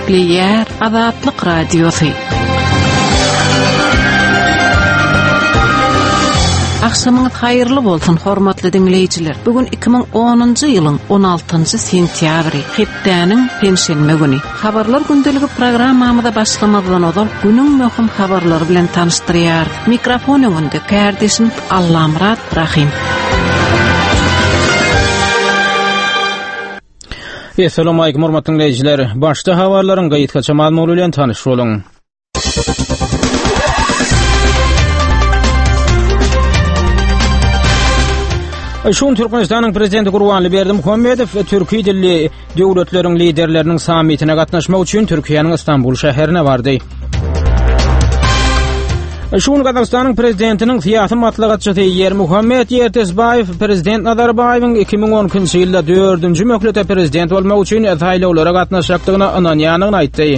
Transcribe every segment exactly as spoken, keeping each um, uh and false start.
Yer Azatlyk Radiosu. Akşamınız hayırlı bolsun hormatly dinleyijiler. Bugün iki bin onuncu ýylyň on altynjy sentýabry, hepdäniň penşenme güni. Habarlar gündeligi programmamyzda başlamazdan odan günüň möhüm habarlary bilen tanıştyrýar. Mikrofon öňünde kardeşim Allamrat Rahim. Assalamu alaykum hormatly dinleyijiler. Başda habarlaryň gaýtgaça maglumaty bilen tanyş boluň. Şun Türkmenistanyň prezidenti Gurbanly Berdimuhammedow Türkiýe dilli döwletleriň liderleriniň sammitine gatnaşmak üçin Türkiýanyň Istanbul şäherine bardy. Şun Gazakstanyň prezidentiniň siýasy matlagatçysy Yermuhammed Yertesbayew prezident Nazarbayewiň iki bin onunçy ýylda dördünji möhletde prezident bolmak üçin saýlawlara gatnaşjakdygyna ynanýanyny aýtdy.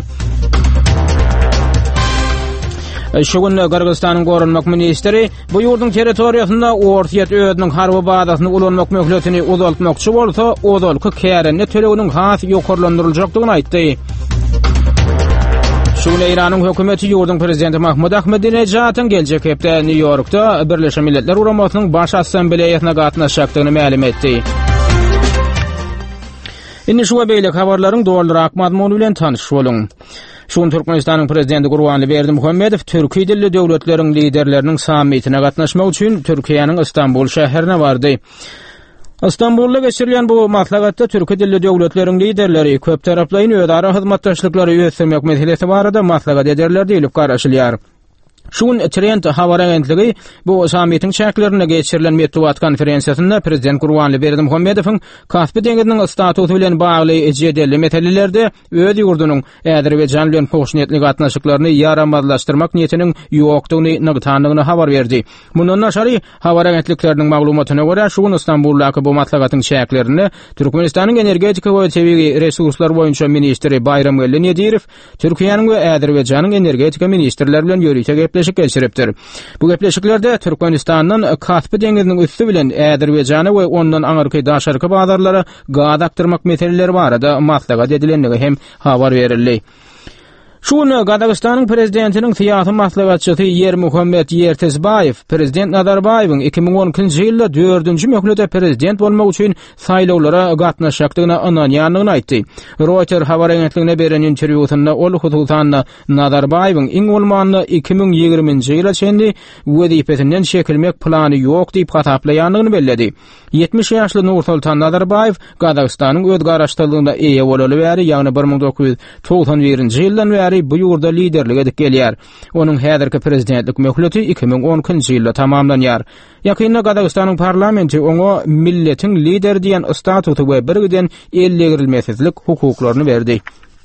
Şugun Kırgızstanyň gorunmak ministri bu ýurdun territoriýasynda ortiýet özüniň harby badasyny ulanmak möhletini uzaltmakçy bolsa, ozalky kärenne töleginiň has ýokarlandyryljakdygyny aýtdy. Şugun Iranyň hökümeti ýurdun prezidenti Mahmud Ahmedinejatyň geljek hepde New Yorkda Birleşen Milletler Uramasynyň baş assambleýasyna gatnaşjakdygyny ma'lum etdi. Indi şu beýlek habarlaryň dowalrak mazmuny bilen tanyş boluň. Şun Türkmenistanyň prezidenti Gurbanly Berdimuhammedow Türkiýe dilli döwletleriň liderleriniň sammitine gatnaşmak üçin Türkiýanyň Istanbul şäherine bardy. Istanbulda geçirilen bu maslahatda Türkiýe dilli döwletleriň liderleri köp taraplaryň özara hyzmatdaşlyklary ýötürmek meselesi barada maslahat ederler diýilip garaşylýar. Şun trend habar agentligi bu sammitiň şäherlerine geçirilen medeniýet konferensiýasynda prezident Gurbanly Berdimuhammedowyň Kaspy deňiziniň statusy bilen bagly ejedeli meselelerde öz ýurdunyň Äzerbeýjan bilen hoşnetli gatnaşyklaryny ýaramazlaşdyrmak niýetiniň ýokdugyny nygtanlygyny habar berdi. Mundan naşary habar agentlikleriniň maglumatyna görä şuň Istanbuldaky bu maslahatyň şäherlerini Türkmenistanyň energetika we tebii resurslar boýunça ministri Bayram Gelli Nedirow Türkiýanyň we Äzerbeýjanyň energetika ministrleri bilen ýörüýte gepleşik geçiripdir. Bu gepleşiklerde Türkmenistanyň Kaspy deňiziniň üstü bilen Äzerbeýjany we ondan aňyrky daşarky bazarlara gaz aktyrmak meseleleri barada maslahat edilenligi hem habar berildi. Şun Gazakstanyň prezidentiniň siýasy maslahatçysy Yermuhammed Yertesbayew prezident Nazarbayewiň iki bin onunçy ýylda dördünji möhletde prezident bolmak üçin saýlawlara gatnaşjakdygyna ynanýanyny aýtdy. Reuters habar agentligine beren interwýusynda ol hususan Nazarbayewiň iň bolmany iki bin ýigriminçi ýyla çenli wezipesinden çekilmek plany ýok diýip hataplaýanyny belledi. yetmiş ýaşly Nursultan Nazarbayew Gazakstanyň öz garaşdyrlygynda eýe bolaly bäri, ýagny bir min dokuz ýuz togsan birinçi ýyldan bäri bu ýurda liderlik edip gelýär. Onuň häzirki prezidentlik möhleti iki bin onunçy ýylda tamamlanýar. Ýakynda Gazakstanyň parlamenti oňa milletiň lider diýen statusy we birgiden ellegirilmezlik hukuklaryny berdi.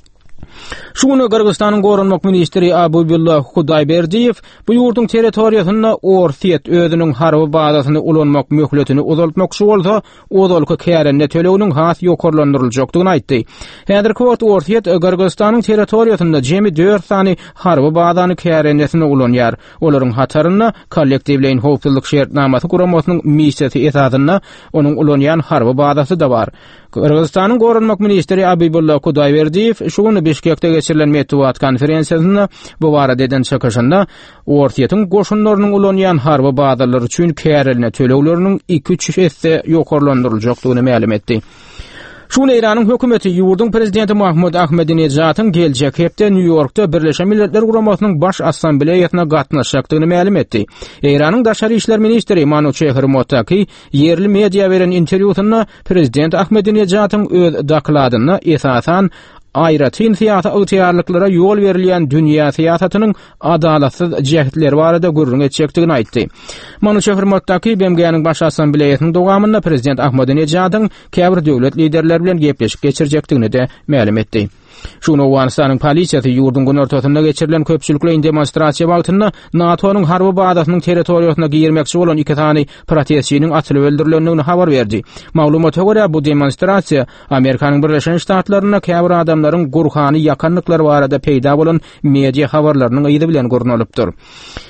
Şunu Kırgızstanyň gorunmak ministri Abubullah Hudayberdiyev bu ýurdun territoriýasynda ortiýet özüniň harby badasyny ulanmak möhletini uzaltmakçy bolsa, ozalky kärenne töleginiň has ýokarlandyryljakdygyny aýtdy. Häzirki wagt ortiýet Kırgızstanyň territoriýasynda jemi dört sany harby badany kärennesini ulanýar. Olaryň hataryna kollektiwleýin howpsuzlyk şertnamasy guramasynyň missiýasy esasynda onuň ulanýan harby badasy da bar. Kırgızstanyň gorunmak ministri Abubullah Hudayberdiyev şunu Bişkekde geçirilen medeniýet konferensiýasynda bu barada eden çykyşynda ortiýetin goşunlarynyň ulanýan harby badalary üçin kärelne tölegleriniň iki üç esse ýokarlandyryljakdygyny ma'lum etdi. Şunu Iranyň hökümeti ýurdun prezidenti Mahmud Ahmedinejatyň geljek hepde New Yorkda Birleşen Milletler Uramasynyň baş assambleýasyna gatnaşjakdygyny ma'lum etdi. Iranyň daşary işler ministri Manuche Hurmataki yerli media beren interwýusynda prezident Ahmedinejatyň öz dokladyny esasan aýratyn siýasy ygtyýarlyklara ýol berilýän dünýä siýasatynyň adalatsyz jehtleri barada gurrun etjekdigini aýtdy. Manuche Hurmataki B M G'niň baş assambleýasynyň dogamynda prezident Ahmedinejatyň käbir döwlet liderleri bilen gepleşip geçirjekdigini de ma'lum etdi. Şunu Awganistanyň polisiýasy ýurdun gün ortasynda geçirilen köpçülikle demonstrasiýa wagtynda NATO'nyň harby badasynyň territoriýasyna girmekçi bolan iki tany protestçiniň atylyp öldürilendigini habar berdi. Maglumata görä bu demonstrasiýa Amerikanyň Birleşen Ştatlaryna käbir adamlaryň gurhany ýakanlyklary barada peýda bolan media habarlarynyň ýydy bilen görnüpdir.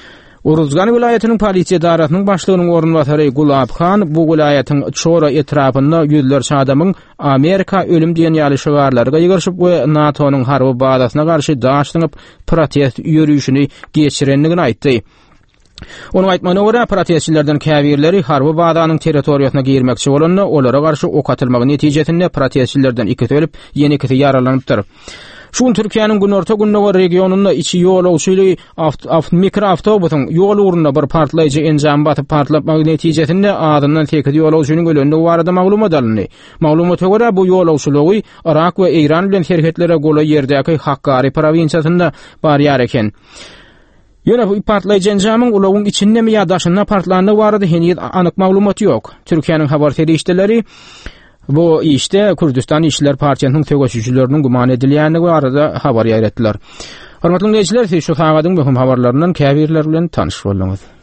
Uruzgan vilayetinin polisiya daratynyň başlygynyň orunbatary Gulab Khan bu vilayetin çora etrapynda yüzlerçe adamyň Amerika ölüm diýen ýalyşygarlaryga ýygyrşyp we NATO'nyň harby bazasyna garşy daşdyňyp protest ýürüýüşini geçirenligini aýtdy. Onun aýtmagyna görä protestçilerden käbirleri harby bazanyň territoriýasyna girmekçi bolanyny olara garşy ok atylmagy netijesinde protestçilerden ikisi ölüp, ýene ikisi ýaralanypdyr. Şun Türkiýanyň günorta Günnoga regionunda içi ýolagçyly aft mikroawtobusyň ýol ugruna bir partlaýjy enjam batyp partlamak netijesinde adamdan sekiz ýolagçynyň ölenligi barada maglumat alındy. Maglumata görä bu ýolagçylygy Irak we Iran bilen şerketlere gola ýerdäki Hakkari provinsiýasynda barýar eken. Ýöne bu partlaýjy enjamyň ulagyň içinde mi ýa daşynda partlandy barada henüz anyk maglumat ýok. Türkiýanyň habar terişdeleri bu işte Kürdistan İşçiler Partiýasynyň töweşiçileriniň guman edilýänligi barada habar ýaýratdylar. Hormatly dinleýijiler, şu hagadyň möhüm habarlarynyň käbirleri bilen tanyş boldunuz.